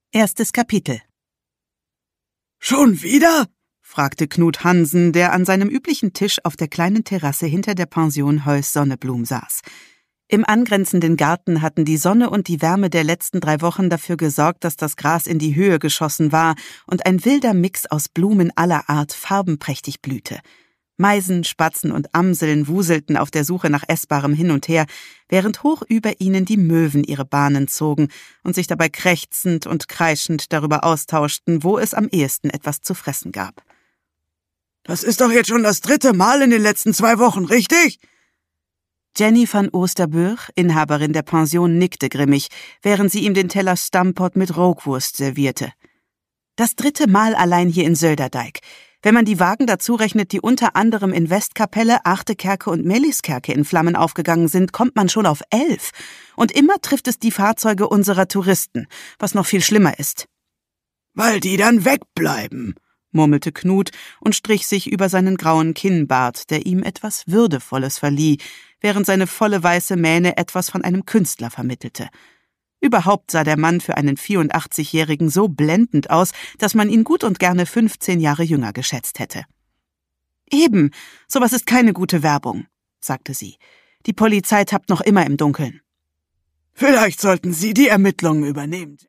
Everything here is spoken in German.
1. Kapitel. »Schon wieder?« fragte Knut Hansen, der an seinem üblichen Tisch auf der kleinen Terrasse hinter der Pension Heus Sonneblum saß. Im angrenzenden Garten hatten die Sonne und die Wärme der letzten 3 Wochen dafür gesorgt, dass das Gras in die Höhe geschossen war und ein wilder Mix aus Blumen aller Art farbenprächtig blühte. Meisen, Spatzen und Amseln wuselten auf der Suche nach Essbarem hin und her, während hoch über ihnen die Möwen ihre Bahnen zogen und sich dabei krächzend und kreischend darüber austauschten, wo es am ehesten etwas zu fressen gab. »Das ist doch jetzt schon das 3. Mal in den letzten 2 Wochen, richtig?« Jenny van Oosterburg, Inhaberin der Pension, nickte grimmig, während sie ihm den Teller Stammpot mit Roquwurst servierte. Das 3. Mal allein hier in Sölderdijk. Wenn man die Wagen dazu rechnet, die unter anderem in Westkapelle, Achtekerke und Meliskerke in Flammen aufgegangen sind, kommt man schon auf 11. Und immer trifft es die Fahrzeuge unserer Touristen, was noch viel schlimmer ist. »Weil die dann wegbleiben«, murmelte Knut und strich sich über seinen grauen Kinnbart, der ihm etwas Würdevolles verlieh, während seine volle weiße Mähne etwas von einem Künstler vermittelte. Überhaupt sah der Mann für einen 84-Jährigen so blendend aus, dass man ihn gut und gerne 15 Jahre jünger geschätzt hätte. »Eben, sowas ist keine gute Werbung«, sagte sie. »Die Polizei tappt noch immer im Dunkeln.« »Vielleicht sollten Sie die Ermittlungen übernehmen.«